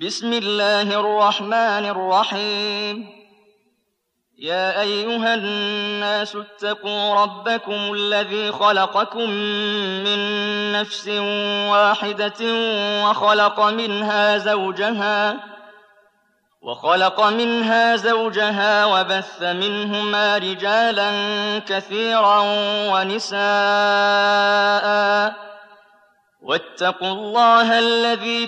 بسم الله الرحمن الرحيم يا أيها الناس اتقوا ربكم الذي خلقكم من نفس واحدة وخلق منها زوجها وبث منهما رجالا كثيرا ونساء واتقوا الله الذي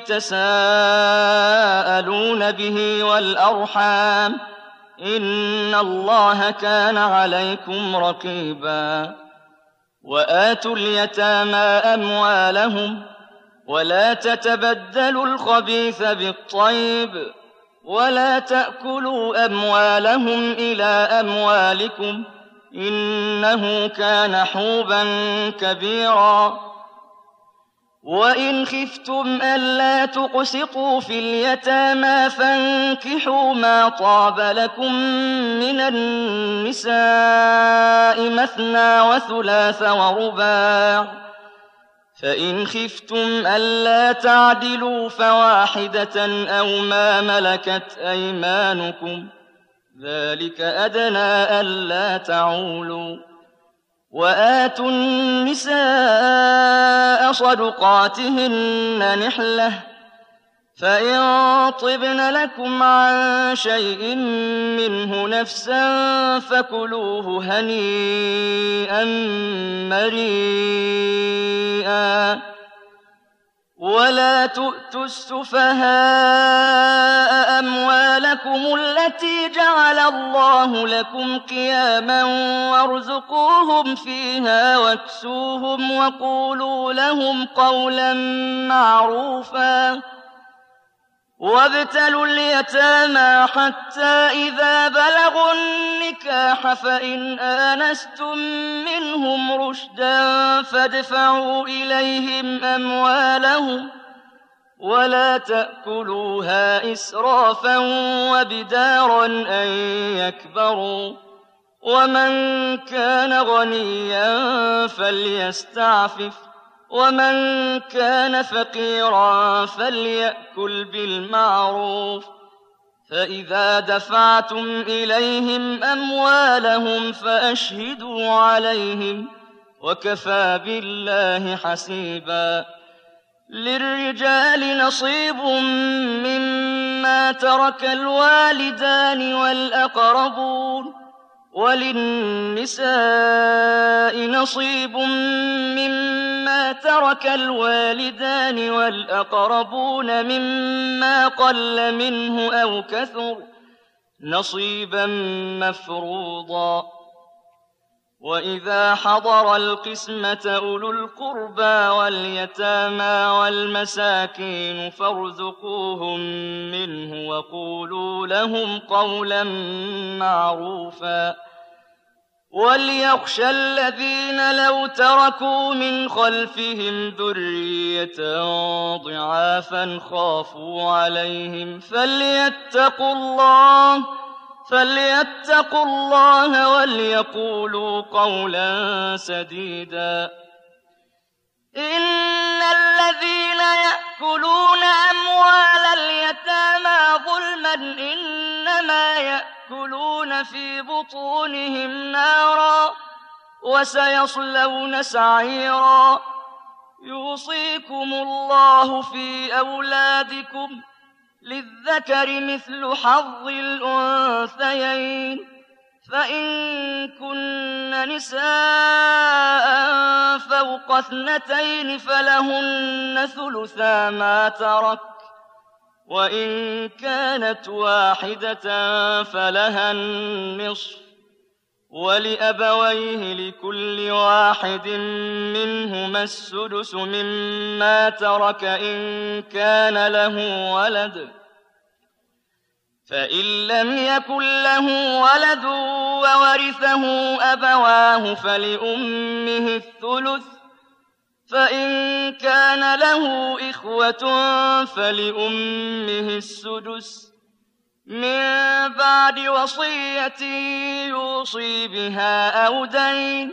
تساءلون به والأرحام إن الله كان عليكم رقيبا وآتوا اليتامى أموالهم ولا تتبدلوا الخبيث بالطيب ولا تأكلوا أموالهم إلى أموالكم إنه كان حوبا كبيرا وإن خفتم ألا تقسطوا في اليتامى فانكحوا ما طاب لكم من النساء مثنى وثلاث ورباع فإن خفتم ألا تعدلوا فواحدة أو ما ملكت أيمانكم ذلك أدنى ألا تعولوا وآتوا النساء صدقاتهن نحلة فإن طبن لكم عن شيء منه نفسا فكلوه هنيئا مريئا ولا تؤتوا السفهاء أموالكم التي جعل الله لكم قياما وارزقوهم فيها واكسوهم وقولوا لهم قولا معروفا وابتلوا اليتامى حتى إذا بلغوا النكاح فإن آنستم منهم رشدا فادفعوا إليهم أموالهم ولا تأكلوها إسرافا وبدارا أن يكبروا ومن كان غنيا فليستعفف ومن كان فقيرا فليأكل بالمعروف فإذا دفعتم إليهم أموالهم فأشهدوا عليهم وكفى بالله حسيبا للرجال نصيب مما ترك الوالدان والأقربون وللنساء نصيب مما ترك الوالدان والأقربون مما قل منه أو كثر نصيبا مفروضا وإذا حضر القسمة أولو القربى واليتامى والمساكين فارزقوهم منه وقولوا لهم قولا معروفا وليخشى الذين لو تركوا من خلفهم ذرية ضعافا خافوا عليهم فليتقوا الله وليقولوا قولا سديدا إن الذين يأكلون أموال اليتامى ظلما إنما يأكلون في بطونهم نارا وسيصلون سعيرا يوصيكم الله في أولادكم للذكر مثل حظ الأنثيين فإن كن نساء فوق 2 فلهن ثلثا ما ترك وإن كانت واحدة فلها النصف ولأبويه لكل واحد منهما السدس مما ترك إن كان له ولد فإن لم يكن له ولد وورثه أبواه فلأمه الثلث فإن كان له إخوة فلأمه السدس من بعد وصية يوصي بها أو دين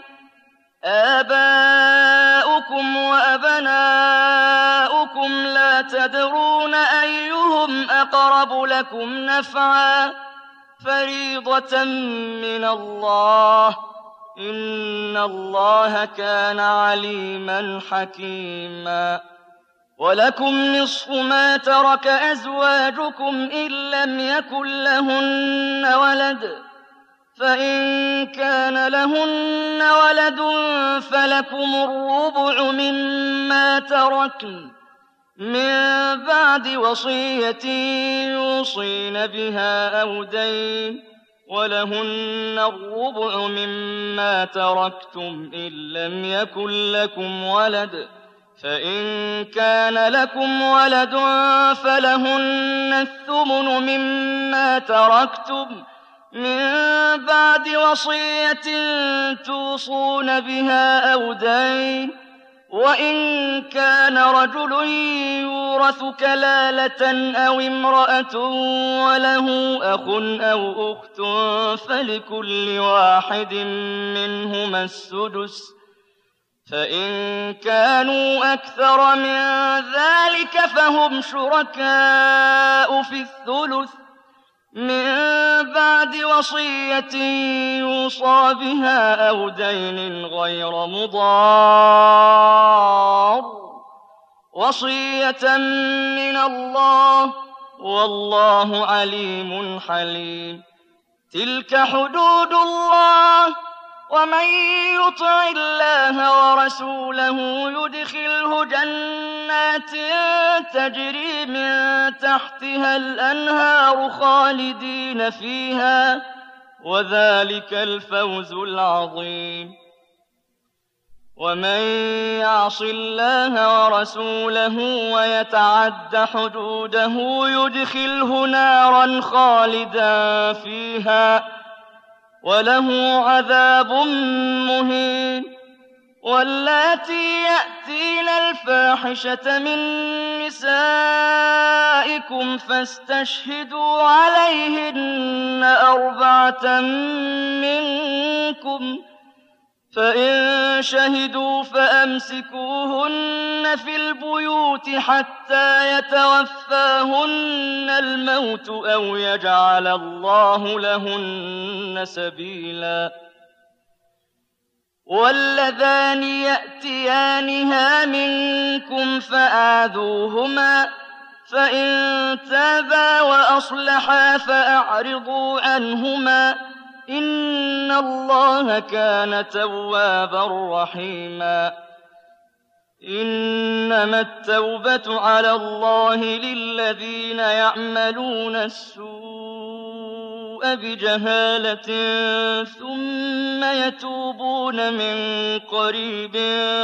آباؤكم وأبناؤكم لا تدرون أيهم أقرب لكم نفعا فريضة من الله إن الله كان عليما حكيما ولكم نصف ما ترك أزواجكم إن لم يكن لهن ولد فإن كان لهن ولد فلكم الربع مما تركن من بعد وصية يوصين بها أو دين ولهن الربع مما تركتم إن لم يكن لكم ولد فإن كان لكم ولد فلهن الثمن مما تركتم من بعد وصية توصون بها أو دين وإن كان رجل يورث كلالة أو امرأة وله أخ أو أخت فلكل واحد منهما السدس فإن كانوا أكثر من ذلك فهم شركاء في الثلث من بعد وصية يوصى بها أو دين غير مضار وصية من الله والله عليم حليم تلك حدود الله ومن يطع الله ورسوله يدخله جنات تجري من تحتها الأنهار خالدين فيها وذلك الفوز العظيم ومن يعص الله ورسوله ويتعد حدوده يدخله نارا خالدا فيها وله عذاب مهين واللاتي يأتين الفاحشة من نسائكم فاستشهدوا عليهن 4 منكم فإن شهدوا فأمسكوهن في البيوت حتى يتوفاهن الموت أو يجعل الله لهن سبيلا واللذان يأتيانها منكم فآذوهما فإن تابا وأصلحا فأعرضوا عنهما إن الله كان توابا رحيما إنما التوبة على الله للذين يعملون السوء بجهالة ثم يتوبون من قريب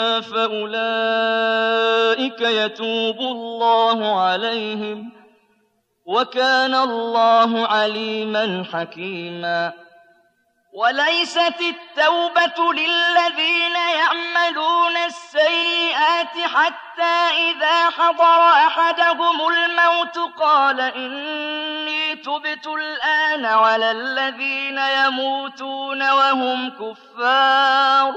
فأولئك يتوب الله عليهم وكان الله عليما حكيما وليست التوبة للذين يعملون السيئات حتى إذا حضر أحدهم الموت قال إني تبت الآن ولا الذين يموتون وهم كفار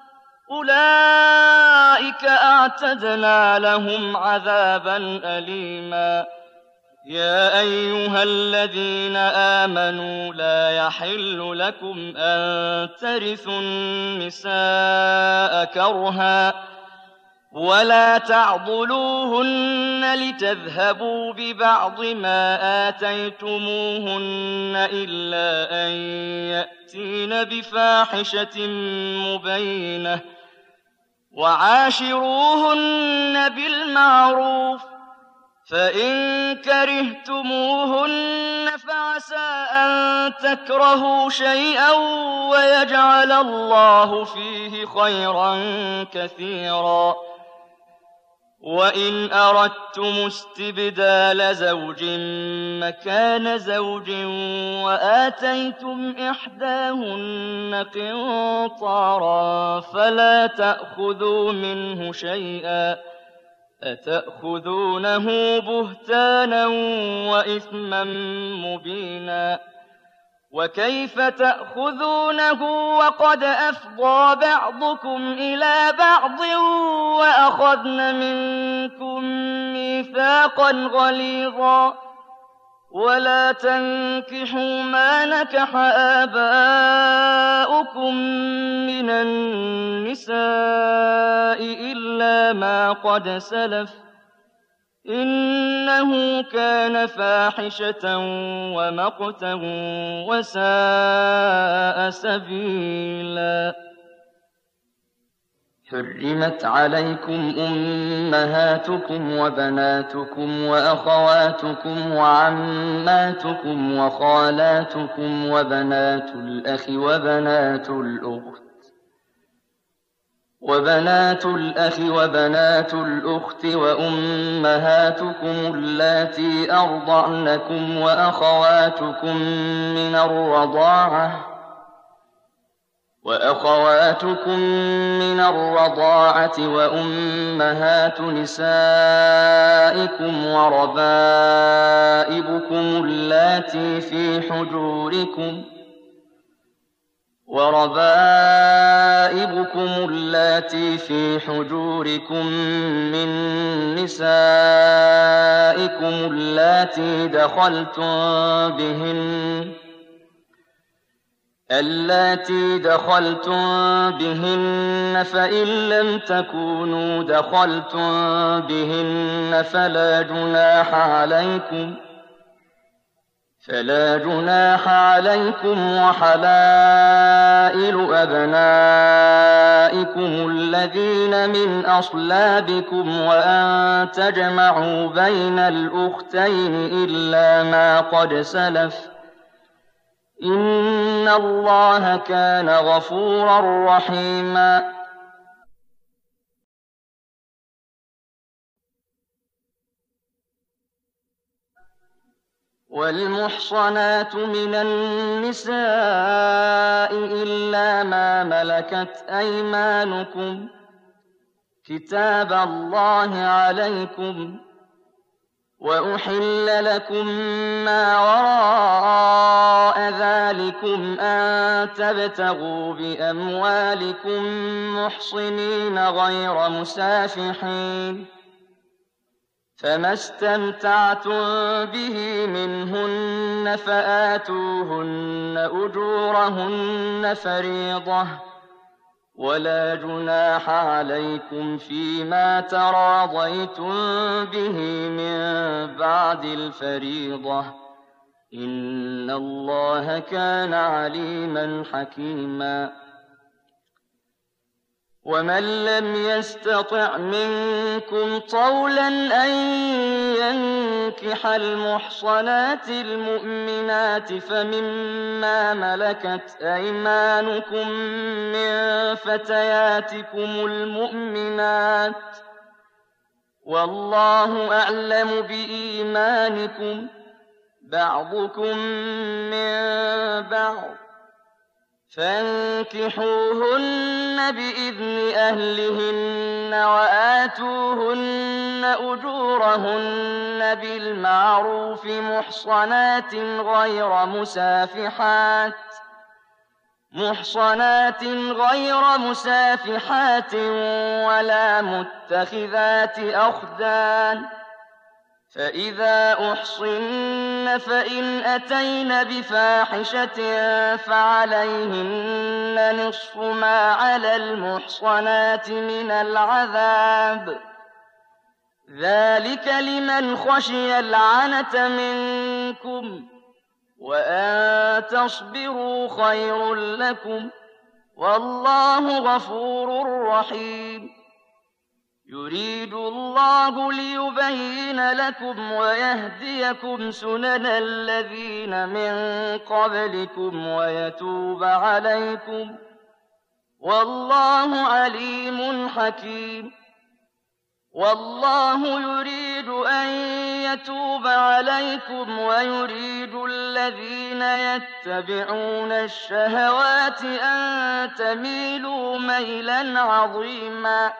أولئك أعتدنا لهم عذابا أليما يا أيها الذين آمنوا لا يحل لكم أن ترثوا النساء كرها ولا تعضلوهن لتذهبوا ببعض ما آتيتموهن إلا أن يأتين بفاحشة مبينة وعاشروهن بالمعروف فإن كرهتموهن فعسى أن تكرهوا شيئا ويجعل الله فيه خيرا كثيرا وإن أردتم استبدال زوج مكان زوج وآتيتم إحداهن قنطارا فلا تأخذوا منه شيئا أتأخذونه بهتانا وإثما مبينا وكيف تأخذونه وقد أفضى بعضكم إلى بعض وأخذن منكم ميثاقا غليظا ولا تنكحوا ما نكح آباؤكم من النساء إلا ما قد سلف إنه كان فاحشة ومقتا وساء سبيلا. حرمت عليكم أمهاتكم وبناتكم وأخواتكم وعماتكم وخالاتكم وبنات الأخ وبنات الأخت وأمهاتكم اللاتي أرضعنكم وأخواتكم من الرضاعة وأمهات نسائكم وربائبكم اللاتي في حجوركم من نسائكم اللاتي دخلتم بهن فإن لم تكونوا دخلتم بهن فلا جناح عليكم وحلائل أبنائكم الذين من أصلابكم وأن تجمعوا بين الأختين إلا ما قد سلف إن الله كان غفورا رحيما. والمحصنات من النساء إلا ما ملكت أيمانكم كتاب الله عليكم وأحل لكم ما وراء ذلكم أن تبتغوا بأموالكم محصنين غير مسافحين فما استمتعتم به منهن فآتوهن أجورهن فريضة ولا جناح عليكم فيما تراضيتم به من بعد الفريضة إن الله كان عليما حكيما. ومن لم يستطع منكم طولا أن ينكح المحصنات المؤمنات فمما ملكت أيمانكم من فتياتكم المؤمنات والله أعلم بإيمانكم بعضكم من بعض فانكحوهن بإذن أهلهن وآتوهن أجورهن بالمعروف محصنات غير مسافحات ولا متخذات أخدان فإذا أحصن فإن أتين بفاحشة فعليهن نصف ما على المحصنات من العذاب ذلك لمن خشي العنة منكم وأن تصبروا خير لكم والله غفور رحيم. يريد الله ليبين لكم ويهديكم سنن الذين من قبلكم ويتوب عليكم والله عليم حكيم. والله يريد أن يتوب عليكم ويريد الذين يتبعون الشهوات أن تميلوا ميلا عظيما.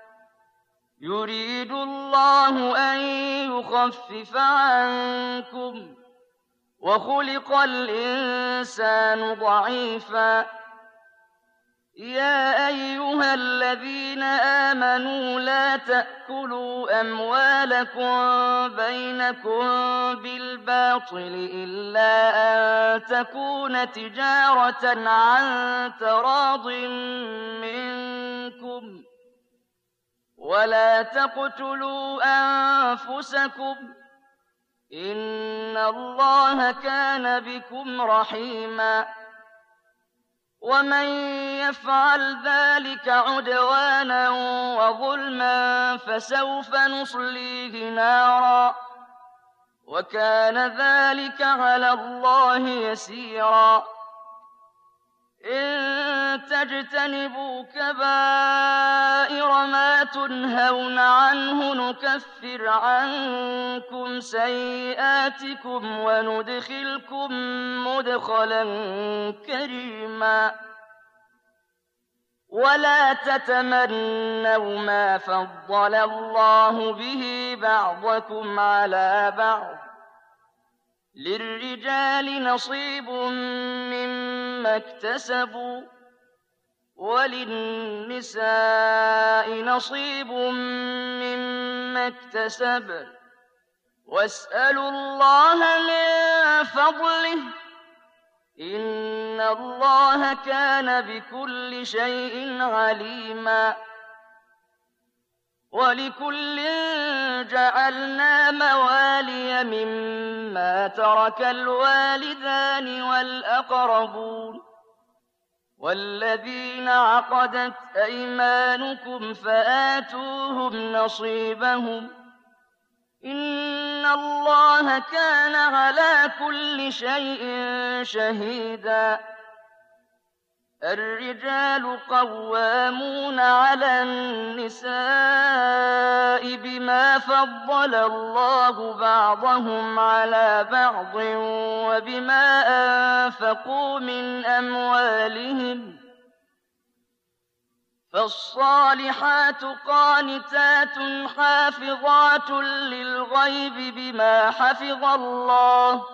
يريد الله أن يخفف عنكم وخلق الإنسان ضعيفا يا أيها الذين آمنوا لا تأكلوا أموالكم بينكم بالباطل إلا أن تكون تجارة عن تراض منكم ولا تقتلوا أنفسكم إن الله كان بكم رحيما ومن يفعل ذلك عدوانا وظلما فسوف نصليه نارا وكان ذلك على الله يسيرا إن تجتنبوا كبائر ما تنهون عنه نكفر عنكم سيئاتكم وندخلكم مدخلا كريما ولا تتمنوا ما فضل الله به بعضكم على بعض للرجال نصيب مما اكتسبوا وللنساء نصيب مما اكتسبن واسألوا الله من فضله إن الله كان بكل شيء عليما ولكل جعلنا موالي مما ترك الوالدان والأقربون والذين عقدت أيمانكم فآتوهم نصيبهم إن الله كان على كل شيء شهيدا الرجال قوامون على النساء بما فضل الله بعضهم على بعض وبما أنفقوا من أموالهم فالصالحات قانتات حافظات للغيب بما حفظ الله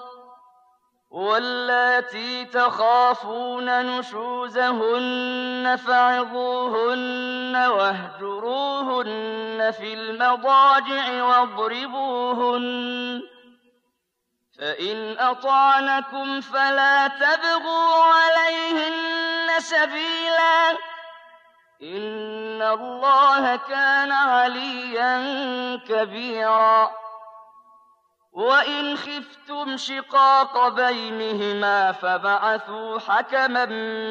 واللاتي تخافون نشوزهن فعظوهن واهجروهن في المضاجع واضربوهن فإن أطعنكم فلا تبغوا عليهن سبيلا إن الله كان عليا كبيرا وإن خفتم شقاق بينهما فبعثوا حكما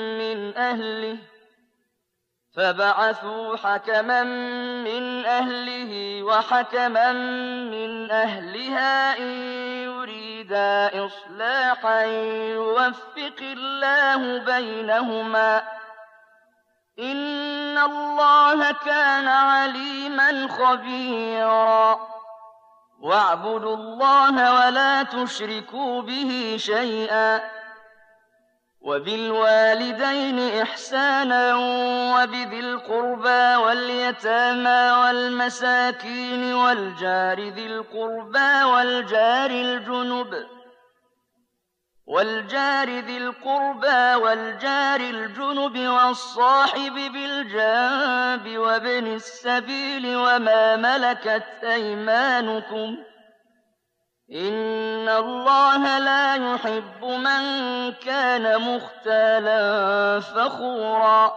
من أهله وحكما من أهلها إن يريدا إصلاحا يوفق الله بينهما إن الله كان عليما خبيرا واعبدوا الله ولا تشركوا به شيئا وبالوالدين إحسانا وبذي القربى واليتامى والمساكين والجار ذي القربى والجار الجنب والصاحب بالجنب وابن السبيل وما ملكت أيمانكم إن الله لا يحب من كان مختالا فخورا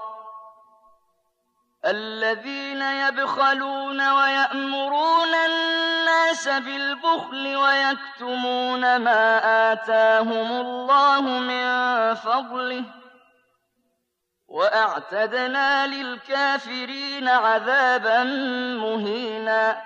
الذين يبخلون ويأمرون الناس بالبخل ويكتمون ما آتاهم الله من فضله وأعتدنا للكافرين عذابا مهينا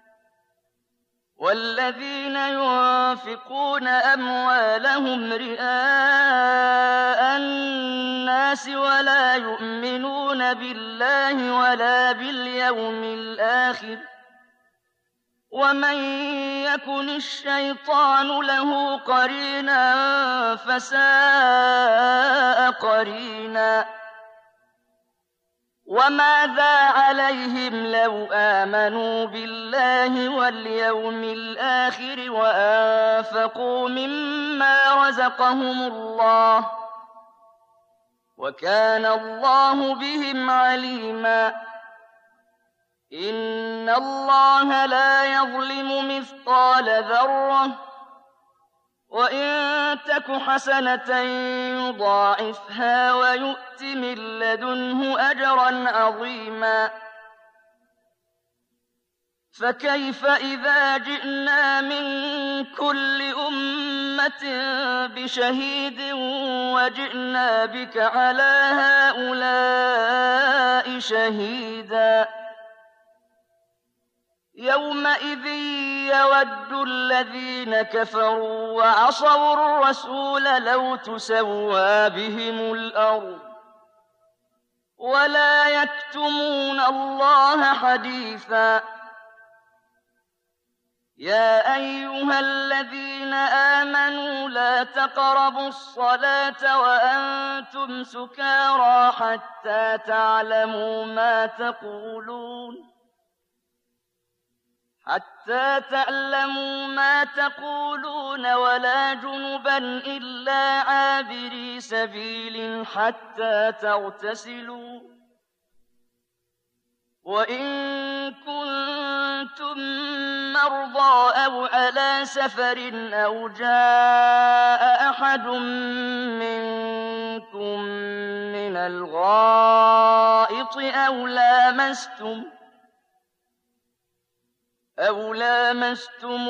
والذين ينفقون أموالهم رئاء الناس ولا يؤمنون بالله ولا باليوم الآخر ومن يكن الشيطان له قرينا فساء قرينا وماذا عليهم لو آمنوا بالله واليوم الآخر وأنفقوا مما رزقهم الله وكان الله بهم عليما إن الله لا يظلم مثقال ذرة وإن تك حسنة يضاعفها ويؤت من لدنه أجرا عظيما فكيف إذا جئنا من كل أمة بشهيد وجئنا بك على هؤلاء شهيدا يومئذ يود الذين كفروا وعصوا الرسول لو تسوى بهم الأرض ولا يكتمون الله حديثا يا أيها الذين آمنوا لا تقربوا الصلاة وأنتم سكارى حتى تعلموا ما تقولون ولا جنبا إلا عابري سبيل حتى تغتسلوا وإن كنتم مرضى أو على سفر أو جاء أحد منكم من الغائط أو لامستم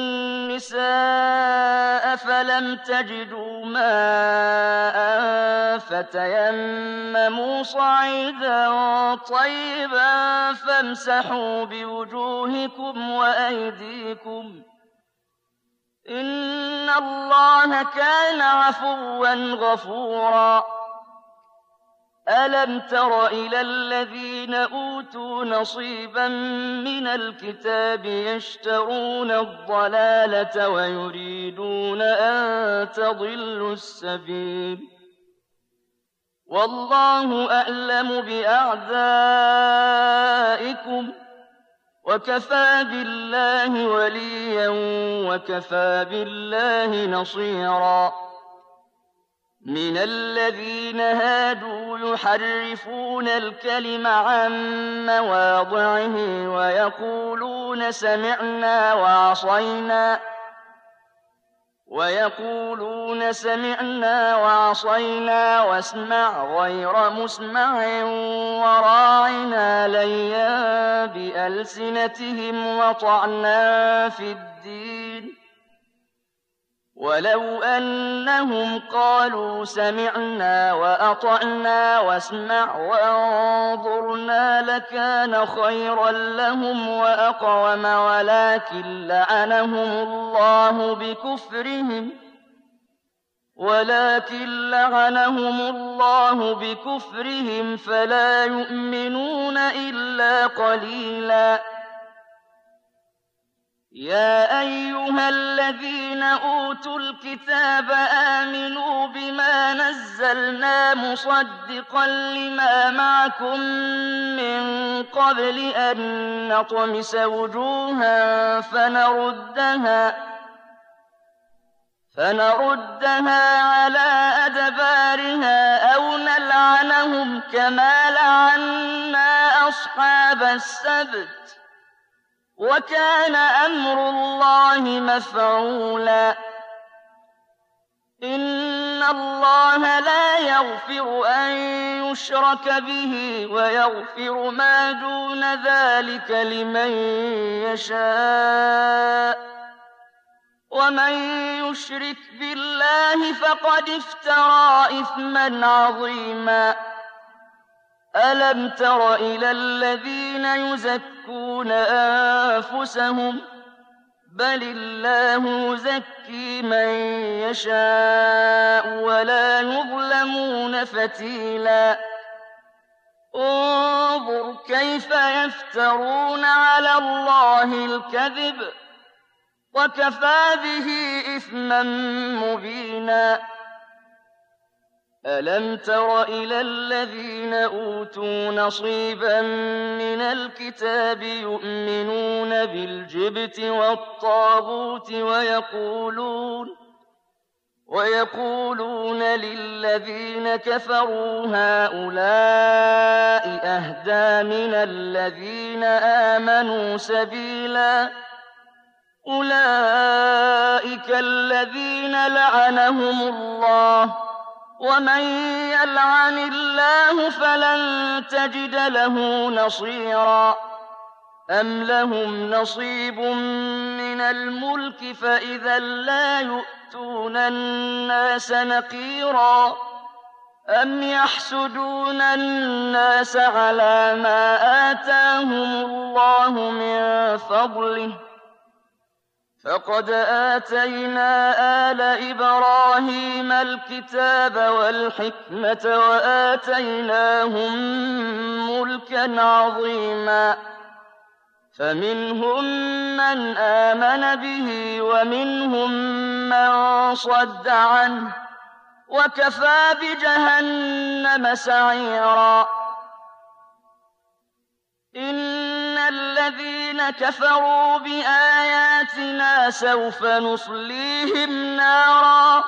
النساء فلم تجدوا ماء فتيمموا صعيدا طيبا فامسحوا بوجوهكم وأيديكم إن الله كان عفوا غفورا ألم تر إلى الذين أوتوا نصيبا من الكتاب يشترون الضلالة ويريدون أن تضلوا السبيل والله أعلم بأعدائكم وكفى بالله وليا وكفى بالله نصيرا من الذين هادوا يحرفون الكلم عن مواضعه ويقولون سمعنا وعصينا واسمع غير مسمع وراعنا ليا بألسنتهم وطعنا في الدين ولو أنهم قالوا سمعنا وأطعنا واسمع وانظرنا لكان خيرا لهم وأقوم ولكن لعنهم الله بكفرهم فلا يؤمنون إلا قليلا يا أيها الذين أوتوا الكتاب آمنوا بما نزلنا مصدقا لما معكم من قبل أن نطمس وجوها فنردها على أدبارها أو نلعنهم كما لعنا أصحاب السبت وكان أمر الله مفعولا إن الله لا يغفر أن يشرك به ويغفر ما دون ذلك لمن يشاء ومن يشرك بالله فقد افترى إثما عظيما ألم تر إلى الذين يزكون أنفسهم بل الله يزكي من يشاء ولا يظلمون فتيلا انظر كيف يفترون على الله الكذب وكفى به إثما مبينا ألم تر إلى الذين أوتوا نصيبا من الكتاب يؤمنون بالجبت والطاغوت ويقولون للذين كفروا هؤلاء أهدى من الذين آمنوا سبيلا أولئك الذين لعنهم الله ومن يلعن الله فلن تجد له نصيرا أم لهم نصيب من الملك فإذا لا يؤتون الناس نقيرا أم يحسدون الناس على ما آتاهم الله من فضله فقد آتينا آل إبراهيم الكتاب والحكمة وآتيناهم ملكا عظيما فمنهم من آمن به ومنهم من صد عنه وكفى بجهنم سعيرا إن الذين كفروا بآياتنا سوف نصليهم نارا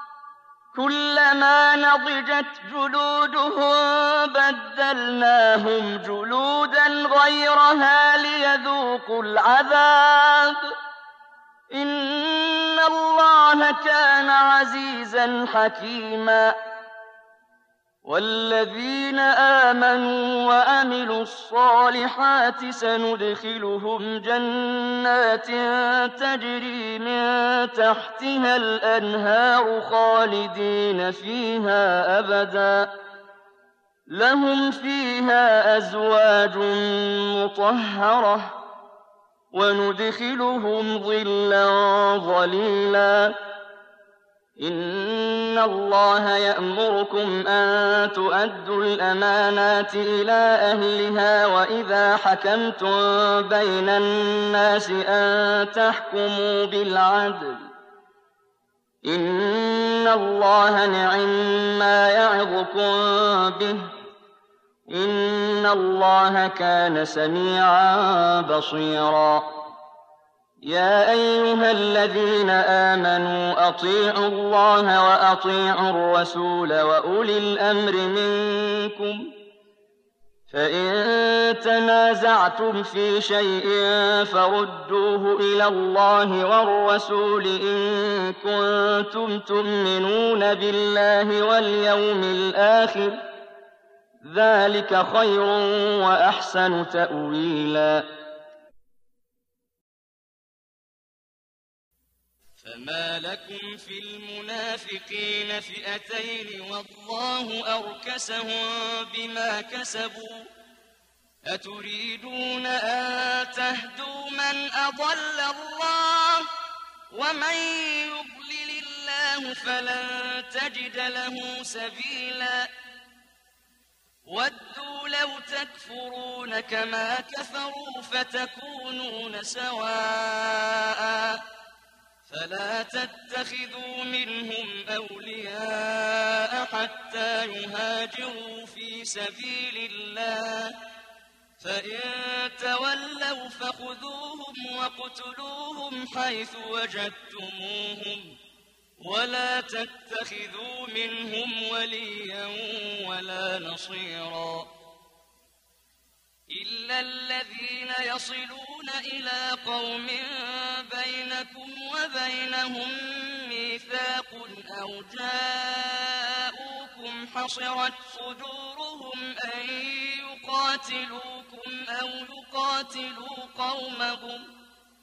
كلما نضجت جلودهم بدلناهم جلودا غيرها ليذوقوا العذاب إن الله كان عزيزا حكيما والذين آمنوا وعملوا الصالحات سندخلهم جنات تجري من تحتها الأنهار خالدين فيها أبدا لهم فيها أزواج مطهرة وندخلهم ظلا ظليلا إن الله يأمركم أن تؤدوا الأمانات إلى أهلها وإذا حكمتم بين الناس أن تحكموا بالعدل إن الله نعم-ما يعظكم به إن الله كان سميعا بصيرا يا أيها الذين آمنوا أطيعوا الله وأطيعوا الرسول وأولي الأمر منكم فإن تنازعتم في شيء فردوه إلى الله والرسول إن كنتم تؤمنون بالله واليوم الآخر ذلك خير وأحسن تأويلا فما لكم في المنافقين فئتين والله أركسهم بما كسبوا أتريدون أن تهدوا من أضل الله ومن يضلل الله فلن تجد له سبيلا ودوا لو تكفرون كما كفروا فتكونون سواء فلا تتخذوا منهم أولياء حتى يهاجروا في سبيل الله فإن تولوا فخذوهم واقتلوهم حيث وجدتموهم ولا تتخذوا منهم وليا ولا نصيرا إلا الذين يصلون إلى قوم بينكم وبينهم ميثاق أو جاءوكم حصرت صدورهم أن يقاتلوكم أو يقاتلوا قومهم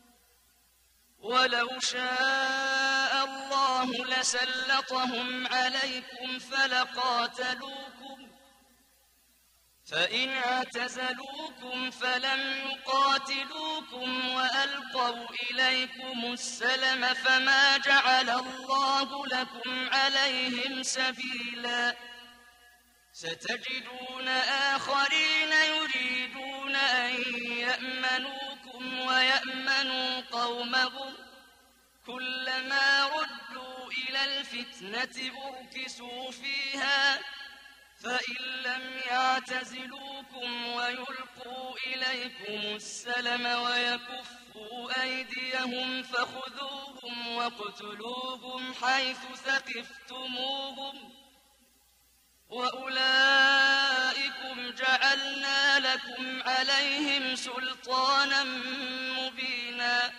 ولو شاء الله لسلطهم عليكم فلقاتلوكم فإن اعتزلوكم فلم يقاتلوكم وألقوا إليكم السلم فما جعل الله لكم عليهم سبيلا ستجدون آخرين يريدون أن يأمنوكم ويأمنوا قومهم كلما ردوا إلى الفتنة أركسوا فيها فإن لم يعتزلوكم ويلقوا إليكم السلم ويكفوا أيديهم يأتينهم فخذوهم واقتلوهم حيث ثقفتموهم وأولئكم جعلنا لكم عليهم سلطانا مبينا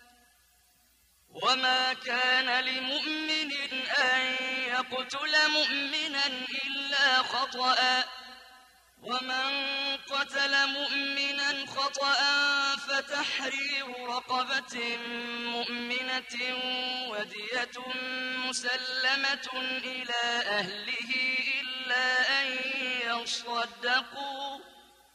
وما كان لمؤمن أن يقتل مؤمنا إلا خطأ ومن قتل مؤمنا خطأ فتحرير رقبة مؤمنة ودية مسلمة إلى أهله إلا أن يصدقوا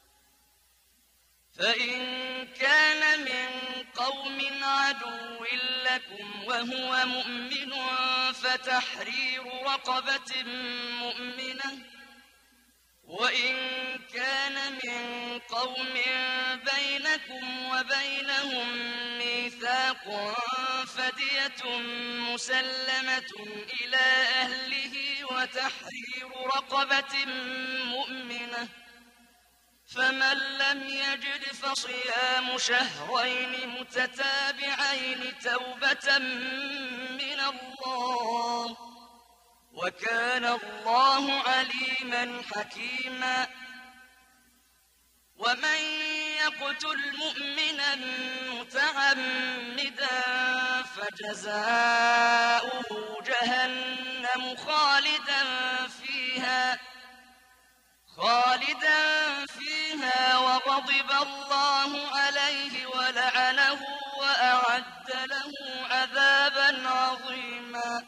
فإن كان من قوم عدو لكم وهو مؤمن فتحرير رقبة مؤمنة وإن كان من قوم بينكم وبينهم ميثاق فدية مسلمة إلى أهله وتحرير رقبة مؤمنة فمن لم يجد فصيام شهرين متتابعين توبة من الله وكان الله عليما حكيما ومن يقتل مؤمنا متعمدا فجزاؤه جهنم خالدا فيها وغضب الله عليه ولعنه وأعد له عذابا عظيما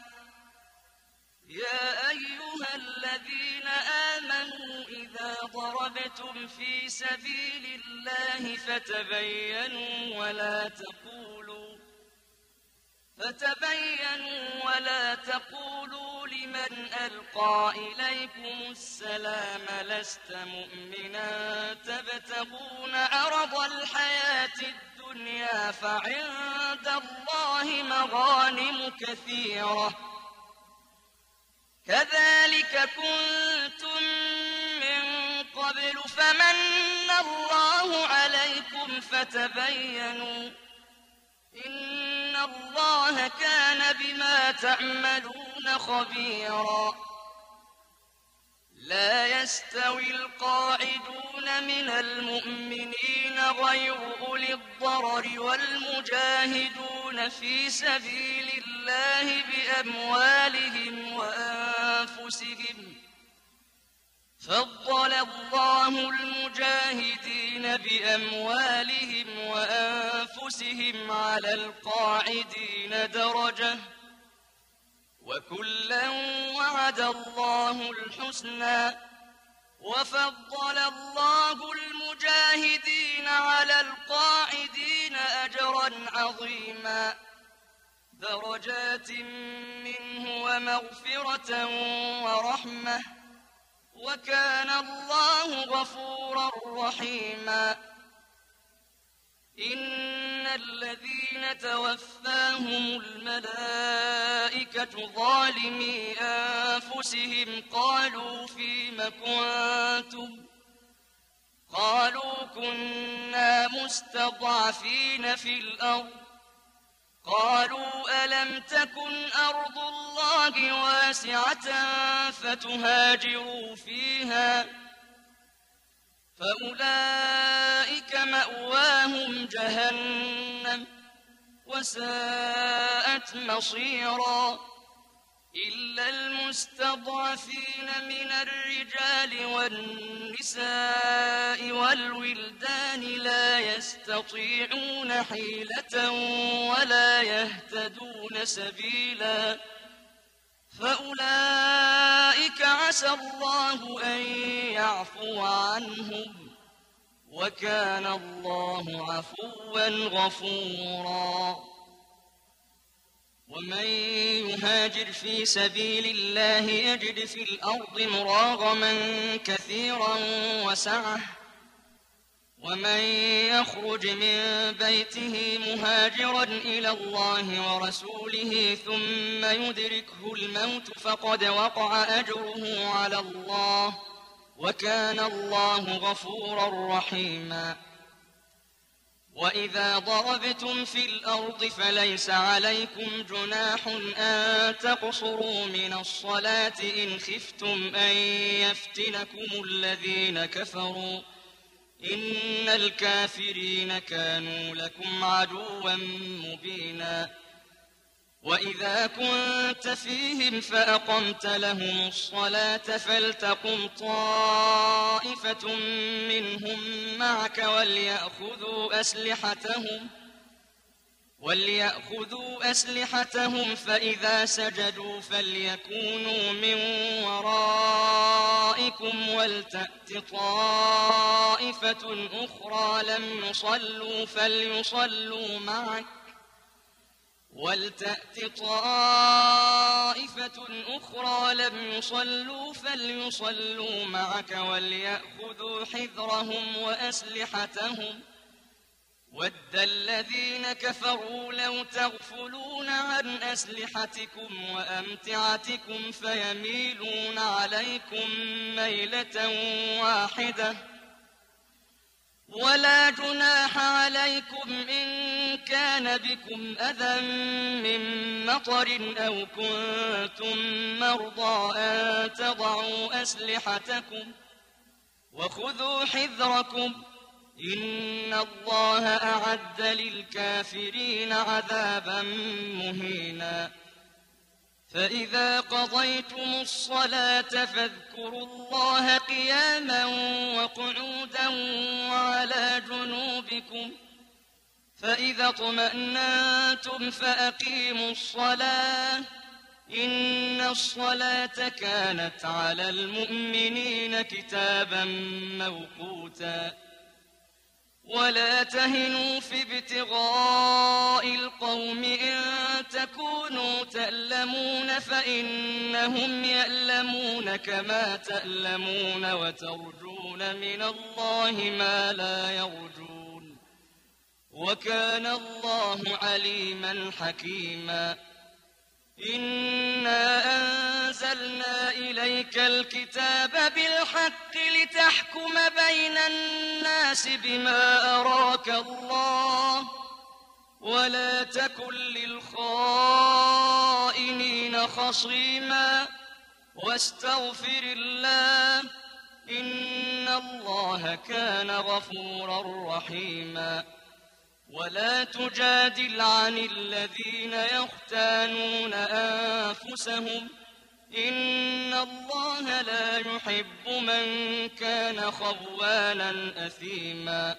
يا أيها الذين آمنوا إذا ضربتم في سبيل الله فتبينوا ولا تقولوا لمن ألقى إليكم السلام لست مؤمنا تبتغون عرض الحياة الدنيا فعند الله مغانم كثيرة كذلك كنتم من قبل فمن الله عليكم فتبينوا إن الله كان بما تعملون خبيرا لا يستوي القاعدون من المؤمنين غير أولي الضرر والمجاهدون في سبيل الله بأموالهم وأنفسهم فضل الله المجاهدين بأموالهم وأنفسهم على القاعدين درجة وكلا وعد الله الحسنى وفضل الله المجاهدين على القاعدين أجرا عظيما درجات منه ومغفرة ورحمة وكان الله غفورا رحيما إن الذين توفاهم الملائكة ظالمي أنفسهم قالوا فيم كنتم قالوا كنا مستضعفين في الأرض قالوا ألم تكن أرض الله واسعة فتهاجروا فيها فأولئك مأواهم جهنم وساءت مصيرا إلا المستضعفين من الرجال والنساء والولدان لا يستطيعون حيلة ولا يهتدون سبيلا فأولئك عسى الله أن يعفو عنهم وكان الله عفوا غفورا ومن يهاجر في سبيل الله يجد في الأرض مراغما كثيرا وسعة ومن يخرج من بيته مهاجرا إلى الله ورسوله ثم يدركه الموت فقد وقع أجره على الله وكان الله غفورا رحيما وإذا ضربتم في الأرض فليس عليكم جناح أن تقصروا من الصلاة إن خفتم أن يفتنكم الذين كفروا إن الكافرين كانوا لكم عدوا مبينا وإذا كنت فيهم فأقمت لهم الصلاة فلتقم طائفة منهم معك وليأخذوا أسلحتهم فإذا سجدوا فليكونوا من ورائكم ولتأت طائفة أخرى لم يصلوا فليصلوا معك وليأخذوا حذرهم وأسلحتهم ود الذين كفروا لو تغفلون عن أسلحتكم وأمتعتكم فيميلون عليكم ميلة واحدة ولا جناح عليكم إن كان بكم أذى من مطر أو كنتم مرضى أن تضعوا أسلحتكم وخذوا حذركم إن الله أعد للكافرين عذابا مهينا فإذا قضيتم الصلاة فاذكروا الله قياما وقعودا وعلى جنوبكم فإذا اطمأننتم فأقيموا الصلاة إن الصلاة كانت على المؤمنين كتابا موقوتا ولا تهنوا في ابتغاء القوم إن تكونوا تألمون فإنهم يألمون كما تألمون وترجون من الله ما لا يرجون وكان الله عليما حكيما إنا أنزلنا إليك الكتاب بالحق لتحكم بين الناس بما أراك الله ولا تكن للخائنين خصيما واستغفر الله إن الله كان غفورا رحيما ولا تجادل عن الذين يختانون أنفسهم إن الله لا يحب من كان خوانا أثيما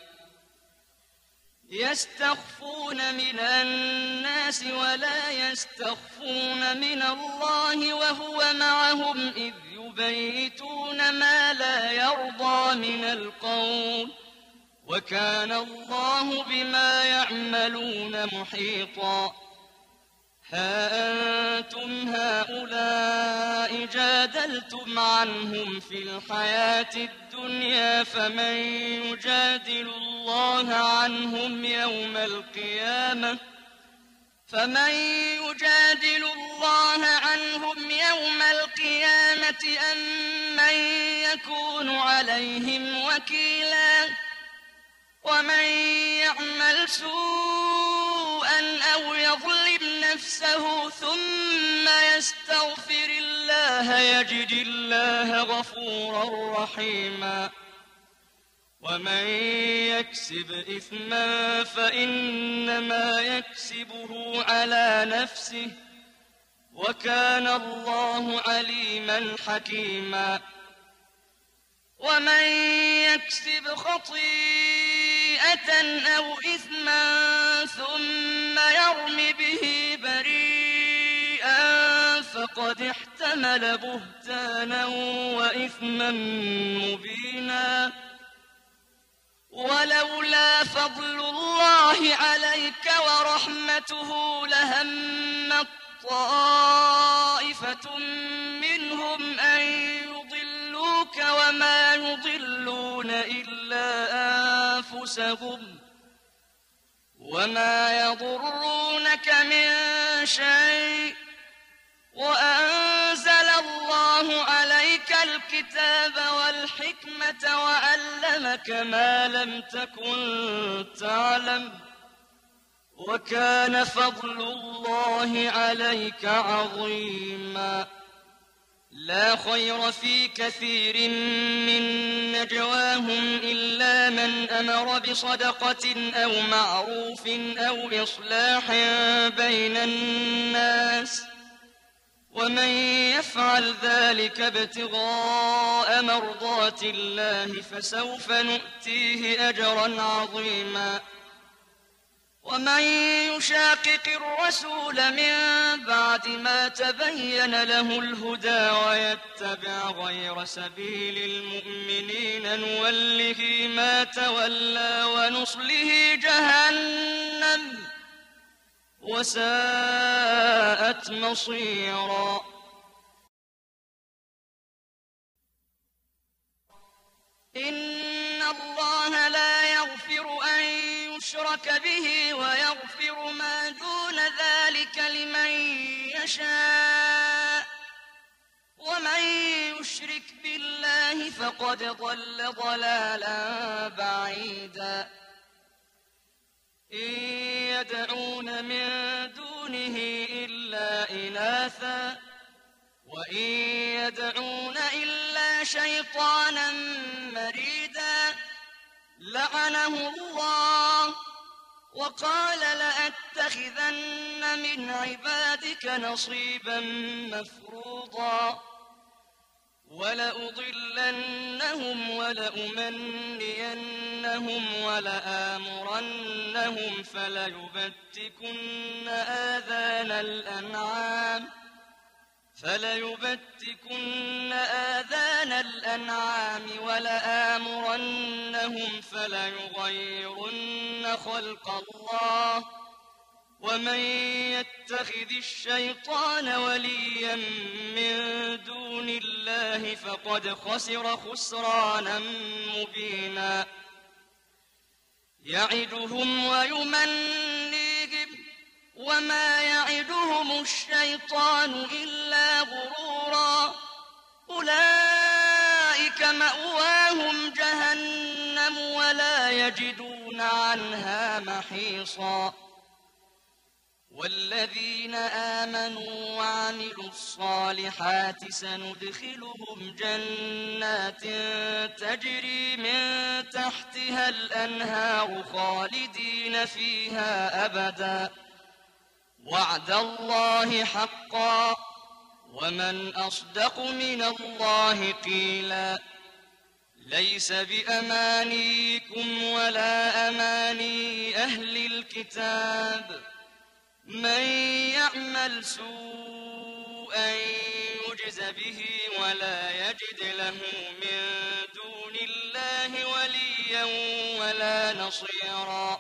يستخفون من الناس ولا يستخفون من الله وهو معهم إذ يبيتون ما لا يرضى من القول وكان الله بما يعملون محيطا ها أنتم هؤلاء جادلتم عنهم في الحياة الدنيا فمن يجادل الله عنهم يوم القيامة أم من يكون عليهم وكيلا ومن يعمل سوءا أو يظلم نفسه ثم يستغفر الله يجد الله غفورا رحيما ومن يكسب إثما فإنما يكسبه على نفسه وكان الله عليما حكيما ومن يكسب خطيئة أو إثما ثم يرم به بريئا فقد احتمل بهتانا وإثما مبينا ولولا فضل الله عليك ورحمته لهمت طائفة منهم أن يضلوك وما يضلون إلا أنفسهم وما يضرونك من شيء وأنزل الله عليك الكتاب والحكمة وعلمك ما لم تكن تعلم وكان فضل الله عليك عظيما. لا خير في كثير من نجواهم إلا من أمر بصدقة أو معروف أو إصلاح بين الناس، ومن يفعل ذلك ابتغاء مرضات الله فسوف نؤتيه أجرا عظيما. ومن يشاقق الرسول من بعد ما تبين له الهدى ويتبع غير سبيل المؤمنين نوله ما تولى ونصله جهنم وساءت مصيرا. إن الله لا يغفر أن يشرك به ويغفر ما دون ذلك لمن يشاء، ومن يشرك بالله فقد ضل ضلالا بعيدا. إن يدعون من دونه إلا إناثا وإن يدعون إلا شيطانا مريدا لعنه الله وقال لأتخذن من عبادك نصيبا مفروضا ولأضلنهم ولأمنينهم ولآمرنهم فليبتكن آذان الأنعام ولآمرنهم فليغيرن خلق الله ومن يتخذ الشيطان وليا من دون الله فقد خسر خسرانا مبينا. يعدهم ويمنيهم وما يعدهم الشيطان إلا غرورا. أولئك مأواهم جهنم ولا يجدون عنها محيصا. والذين آمنوا وعملوا الصالحات سندخلهم جنات تجري من تحتها الأنهار خالدين فيها أبدا وعد الله حقا ومن أصدق من الله قيلا. ليس بأمانيكم ولا أماني أهل الكتاب من يعمل سوءا يجز به ولا يجد له من دون الله وليا ولا نصيرا.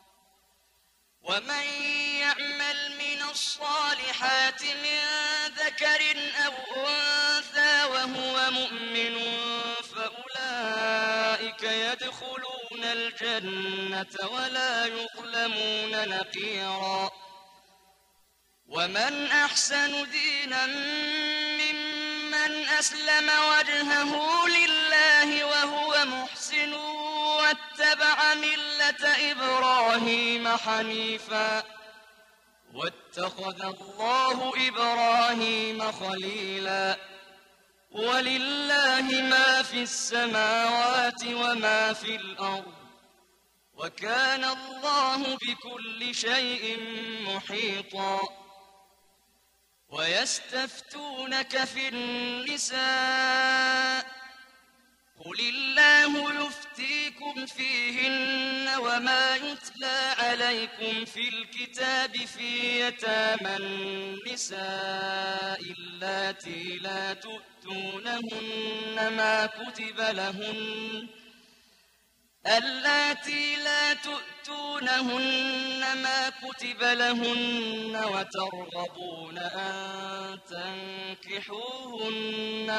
ومن يعمل من الصالحات من ذكر أو أنثى وهو مؤمن فأولئك يدخلون الجنة ولا يظلمون نقيرا. ومن أحسن دينا ممن أسلم وجهه لله وهو محسن واتبع ملة إبراهيم حنيفا واتخذ الله إبراهيم خليلا. ولله ما في السماوات وما في الأرض وكان الله بكل شيء محيطا. ويستفتونك في النساء قل الله يفتيكم فيهن وما يتلى عليكم في الكتاب في يتامى النساء اللاتي لا تؤتونهن ما كتب لهن وترغبون أن تنكحوهن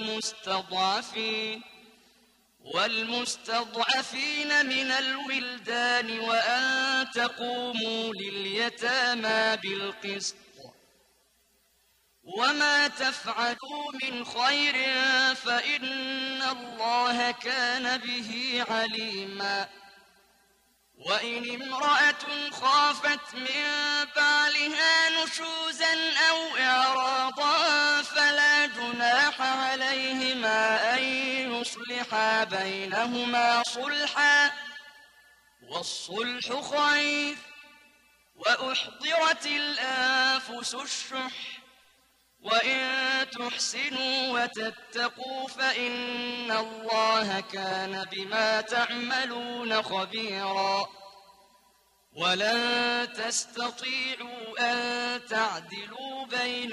والمستضعفين من الولدان وأن تقوموا لليتامى بالقسط وما تفعلوا من خير فإن الله كان به عليما وإن امرأة خافت من بعلها نشوزا أو إعراضا فلا جناح عليهما أن يصلحا بينهما صلحا والصلح خير وأحضرت الأنفس الشح وإن تحسنوا وتتقوا فإن الله كان بما تعملون خبيرا ولن تستطيعوا أن تعدلوا بين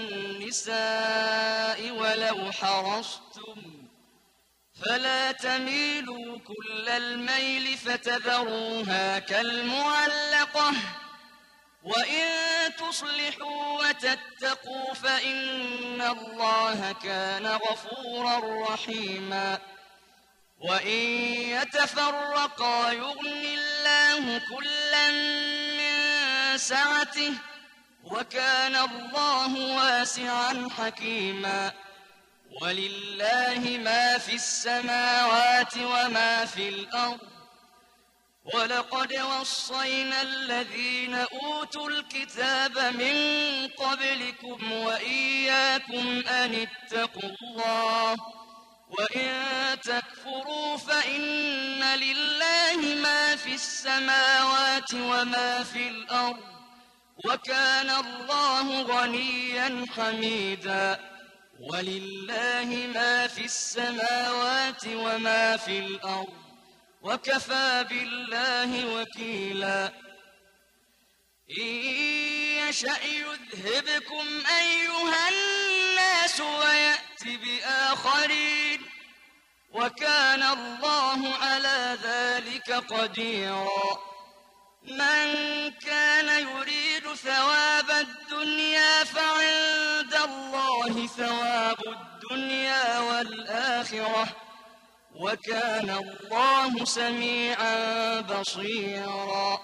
النساء ولو حرصتم فلا تميلوا كل الميل فتذروها كالمعلقة وإن تصلحوا وتتقوا فإن الله كان غفورا رحيما وإن يتفرقا يغن الله كلا من سعته وكان الله واسعا حكيما ولله ما في السماوات وما في الأرض ولقد وصينا الذين أوتوا الكتاب من قبلكم وإياكم أن اتقوا الله وإن تكفروا فإن لله ما في السماوات وما في الأرض وكان الله غنيا حميدا ولله ما في السماوات وما في الأرض وكفى بالله وكيلا إن يشأ يذهبكم أيها الناس ويأت بآخرين وكان الله على ذلك قديرا من كان يريد ثواب الدنيا فعند الله ثواب الدنيا والآخرة وكان الله سميعا بصيرا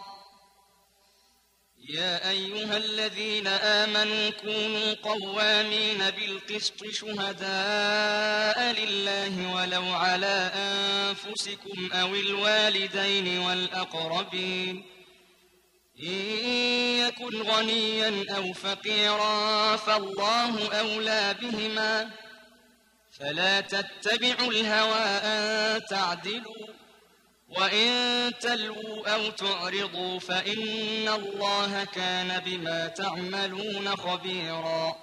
يا أيها الذين آمنوا كونوا قوامين بالقسط شهداء لله ولو على أنفسكم أو الوالدين والأقربين إن يكن غنيا أو فقيرا فالله أولى بهما فلا تتبعوا الهوى أن تعدلوا وإن تلووا أو تعرضوا فإن الله كان بما تعملون خبيرا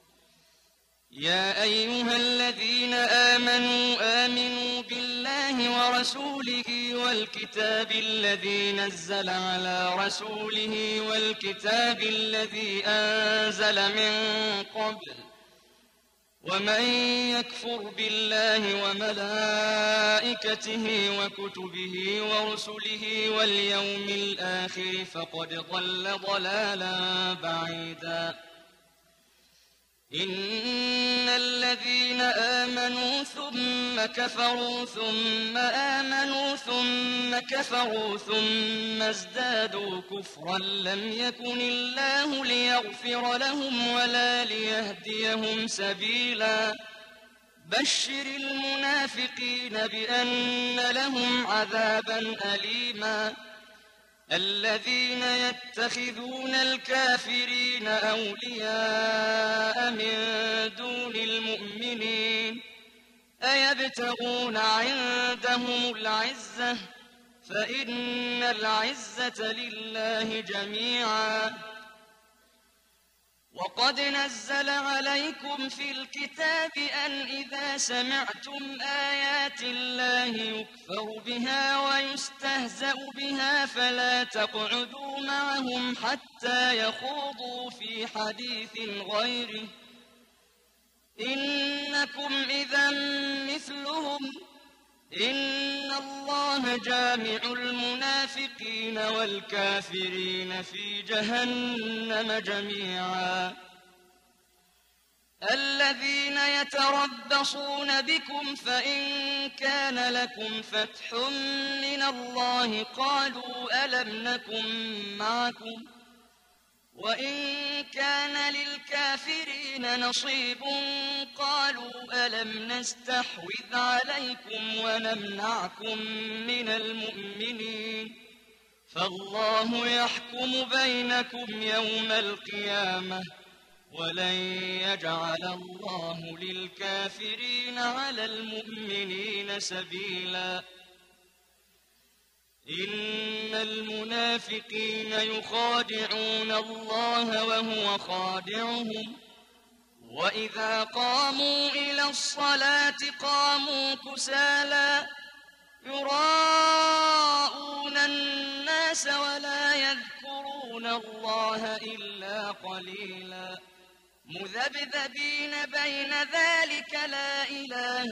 يا أيها الذين آمنوا بالله ورسوله والكتاب الذي نزل على رسوله والكتاب الذي أنزل من قبل ومن يكفر بالله وملائكته وكتبه ورسله واليوم الآخر فقد ضل ضلالا بعيدا إن الذين آمنوا ثم كفروا ثم آمنوا ثم كفروا ثم ازدادوا كفرا لم يكن الله ليغفر لهم ولا ليهديهم سبيلا بشر المنافقين بأن لهم عذابا أليما الذين يتخذون الكافرين أولياء من دون المؤمنين أيبتغون عندهم العزة فإن العزة لله جميعا وقد نزل عليكم في الكتاب أن إذا سمعتم آيات الله يكفر بها ويستهزأ بها فلا تقعدوا معهم حتى يخوضوا في حديث غيره إنكم إذا مثلهم إن الله جامع المنافقين والكافرين في جهنم جميعا الذين يتربصون بكم فإن كان لكم فتح من الله قالوا ألم نكن معكم وإن كان للكافرين نصيب قالوا ألم نستحوذ عليكم ونمنعكم من المؤمنين فالله يحكم بينكم يوم القيامة ولن يجعل الله للكافرين على المؤمنين سبيلا إن المنافقين يخادعون الله وهو خادعهم وإذا قاموا إلى الصلاة قاموا كسالى يراءون الناس ولا يذكرون الله إلا قليلا مذبذبين بين ذلك لا إله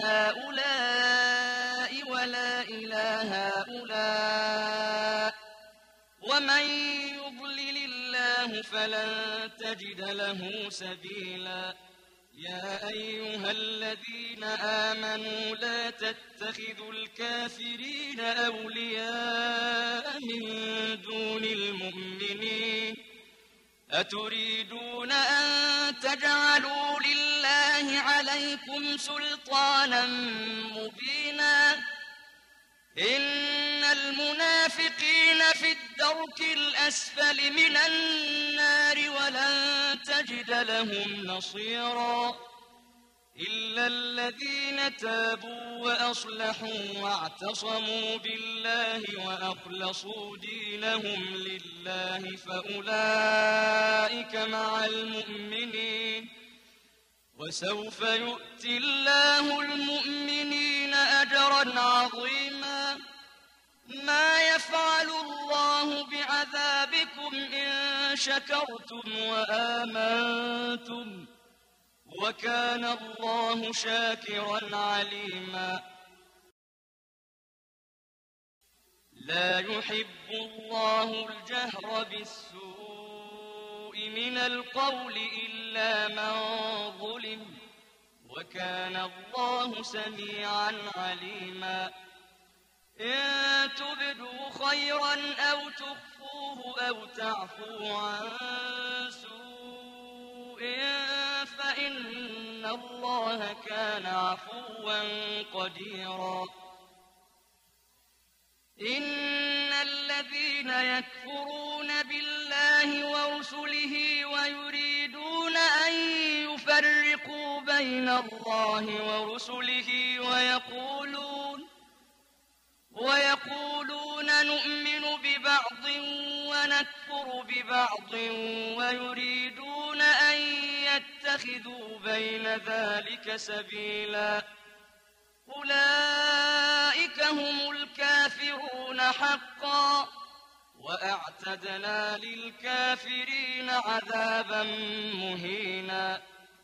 هؤلاء ولا إله هؤلاء ومن يضلل الله فلن تجد له سبيلا يا أيها الذين آمنوا لا تتخذوا الكافرين أولياء من دون المؤمنين أتريدون أن تجعلوا لله عليكم سلطانا مبينا إن المنافقين في الدرك الأسفل من النار ولن تجد لهم نصيرا إلا الذين تابوا وأصلحوا واعتصموا بالله وأخلصوا دينهم لله فأولئك مع المؤمنين وسوف يؤتي الله المؤمنين أجرا عظيما ما يفعل الله بعذابكم إن شكرتم وآمنتم وكان الله شاكرا عليما لا يحب الله الجهر بالسوء من القول إلا من ظلم وكان الله سميعا عليما إن تبدوا خيرا أو تخفوه أو تعفوا عن سوء فإن الله كان عفوا قديرا إن الذين يكفرون بالله ورسله ويريدون أن يفرقوا بين الله ورسله ويقولون نؤمن ببعض ونكفر ببعض ويريدون أن يتخذوا بين ذلك سبيلا أولئك هم الكافرون حقا وأعتدنا للكافرين عذابا مهينا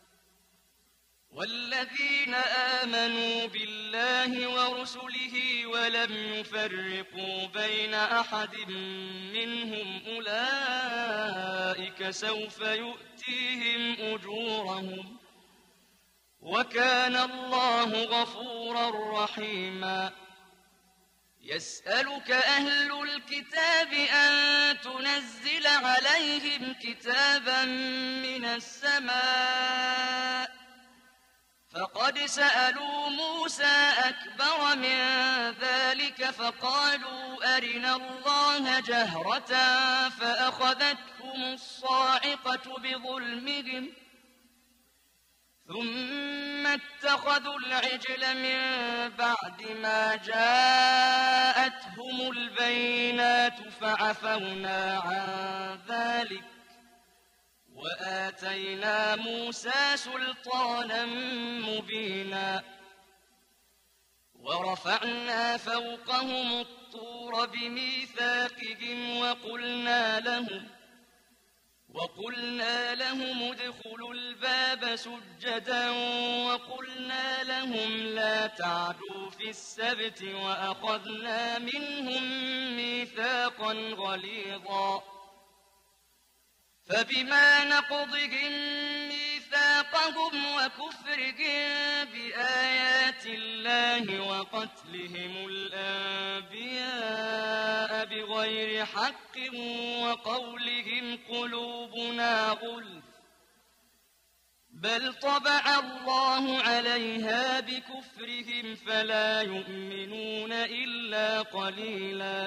والذين آمنوا بالله ورسله ولم يفرقوا بين أحد منهم أولئك سوف يؤتيهم أجورهم وكان الله غفورا رحيما يسألك أهل الكتاب أن تنزل عليهم كتابا من السماء فقد سألوا موسى أكبر من ذلك فقالوا أرنا الله جهرة فأخذتهم الصاعقة بظلمهم ثم اتخذوا العجل من بعد ما جاءتهم البينات فعفونا عن ذلك وآتينا موسى سلطانا مبينا ورفعنا فوقهم الطور بميثاقهم وقلنا لهم ادخلوا الباب سجدا وقلنا لهم لا تعدوا في السبت وأخذنا منهم ميثاقا غليظا فبما نقضهم ميثاقهم ميثاقهم وكفرهم بآيات الله وقتلهم الأنبياء بغير حق وقولهم قلوبنا غلف بل طبع الله عليها بكفرهم فلا يؤمنون إلا قليلا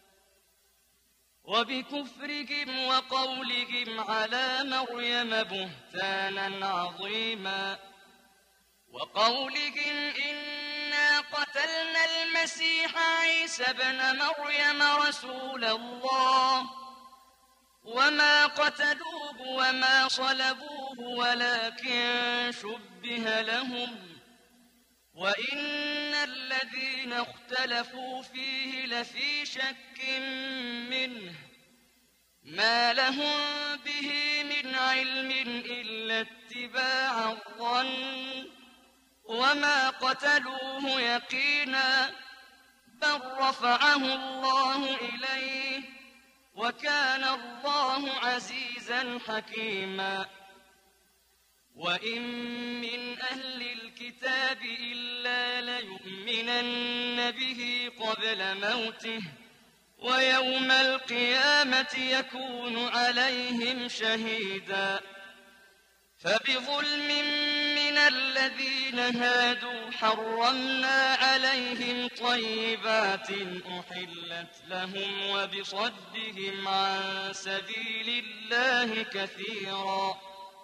وبكفرهم وقولهم على مريم بهتانا عظيما وقولهم إنا قتلنا المسيح عيسى ابن مريم رسول الله وما قتلوه وما صلبوه ولكن شبه لهم وإن الذين اختلفوا فيه لفي شك منه ما لهم به من علم إلا اتباع الظن وما قتلوه يقينا بل رفعه الله إليه وكان الله عزيزا حكيما وإن من أهل الكتاب إلا ليؤمنن به قبل موته ويوم القيامة يكون عليهم شهيدا فبظلم من الذين هادوا حرمنا عليهم طيبات أحلت لهم وبصدهم عن سبيل الله كثيرا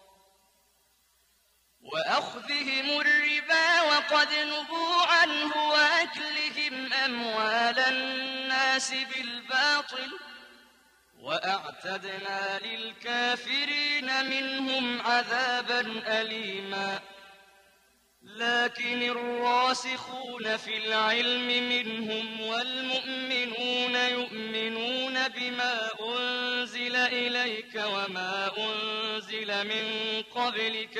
وأخذهم الربا وقد نهوا عنه وأكلهم أموال الناس بالباطل وأعتدنا للكافرين منهم عذابا أليما لكن الراسخون في العلم منهم والمؤمنون يؤمنون بما أنزل إليك وما أنزل من قبلك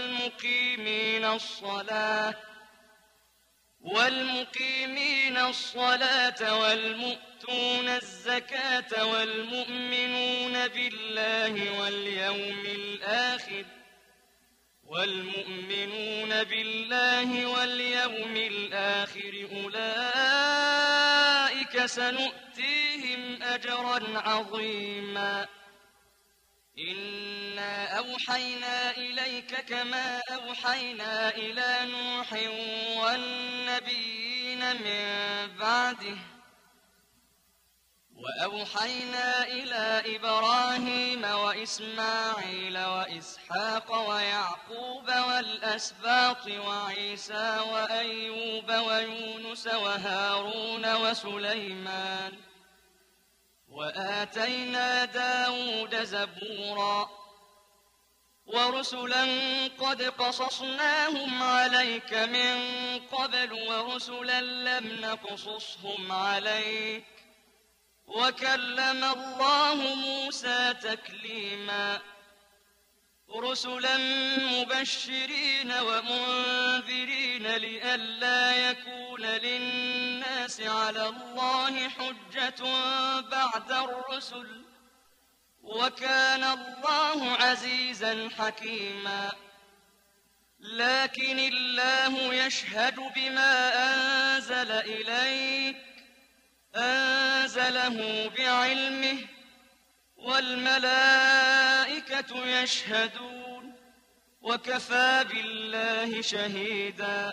والمقيمين الصلاة والمؤتون الزكاة والمؤمنون بالله واليوم الآخر أولئك سنؤتيهم أجرا عظيما إنا أوحينا إليك كما أوحينا إلى نوح والنبيين من بعده وأوحينا إلى إبراهيم وإسماعيل وإسحاق ويعقوب والأسباط وعيسى وأيوب ويونس وهارون وسليمان وآتينا داود زبورا ورسلا قد قصصناهم عليك من قبل ورسلا لم نقصصهم عليك وكلم الله موسى تكليما رسلا مبشرين ومنذرين لئلا يكون للناس على الله حجة بعد الرسل وكان الله عزيزا حكيما لكن الله يشهد بما أنزل إليك أنزله بعلمه والملائكة يشهدون وكفى بالله شهيدا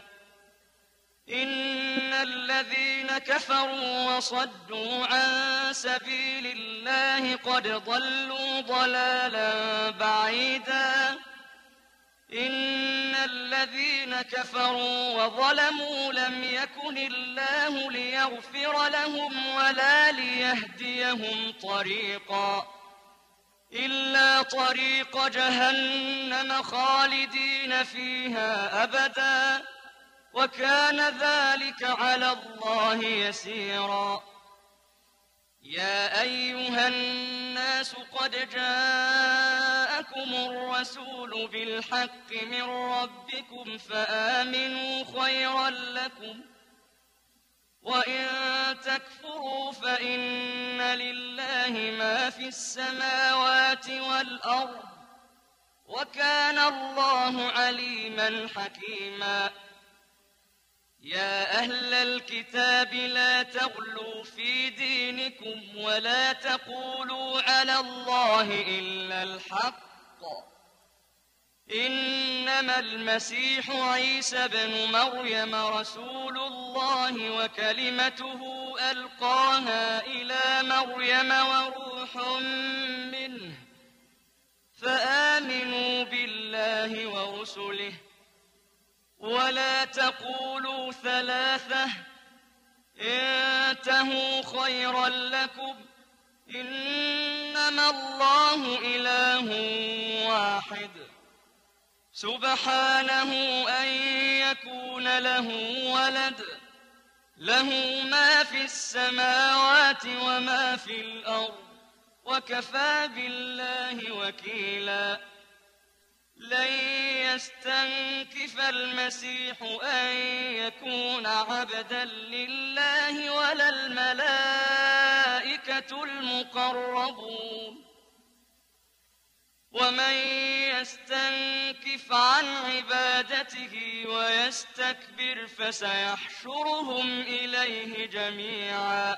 إن الذين كفروا وصدوا عن سبيل الله قد ضلوا ضلالا بعيدا إن الذين كفروا وظلموا لم يكن الله ليغفر لهم ولا ليهديهم طريقا إلا طريق جهنم خالدين فيها أبدا وكان ذلك على الله يسيرا يا أيها الناس قد جاءكم الرسول بالحق من ربكم فآمنوا خيرا لكم وإن تكفروا فإن لله ما في السماوات والأرض وكان الله عليما حكيما. يا أهل الكتاب لا تغلوا في دينكم ولا تقولوا على الله إلا الحق، إنما المسيح عيسى بن مريم رسول الله وكلمته ألقاها إلى مريم وروح منه، فآمنوا بالله ورسله ولا تقولوا ثلاثة، انتهوا خيرا لكم، إنما الله إله واحد سبحانه أن يكون له ولد، له ما في السماوات وما في الأرض، وكفى بالله وكيلا. لن يستنكف المسيح أن يكون عبدا لله ولا الملائكة المقربون، ومن يستنكف عن عبادته ويستكبر فسيحشرهم إليه جميعا.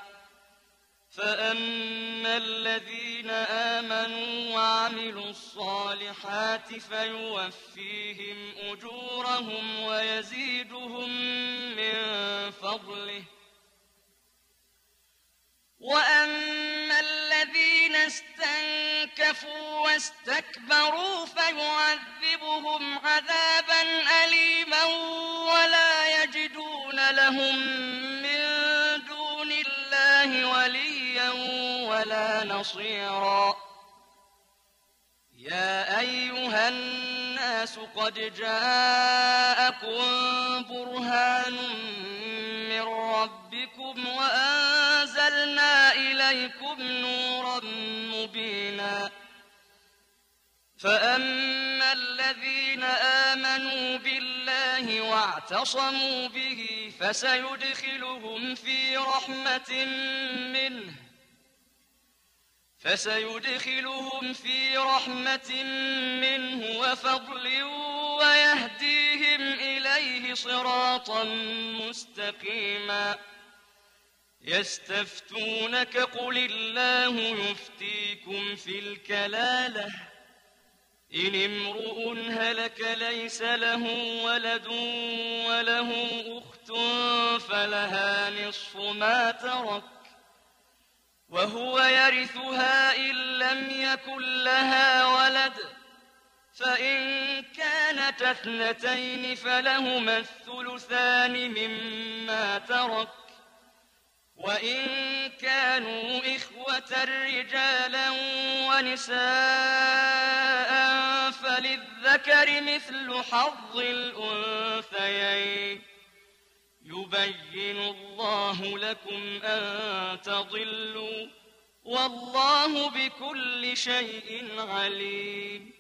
فأما الذين آمنوا وعملوا الصالحات فيوفيهم أجورهم ويزيدهم من فضله، وأما الذين استنكفوا واستكبروا فيعذبهم عذابا أليما ولا يجدون لهم من دون الله وليا ولا نصيرا. يا أيها الناس قد جاءكم برهان من ربكم وأنزلنا إليكم نورا مبينا. فأما الذين آمنوا بالله واعتصموا به فسيدخلهم في رحمة منه وفضل ويهديهم إليه صراطا مستقيما. يستفتونك قل الله يفتيكم في الكلالة، إن امرؤ هلك ليس له ولد وله أخت فلها نصف ما ترك وهو يرثها إن لم يكن لها ولد، فإن كانت اثنتين فلهما الثلثان مما ترك، وإن كانوا إخوة رجالا ونساء فللذكر مثل حظ الأنثيين. يبين الله لكم أن تضلوا والله بكل شيء عليم.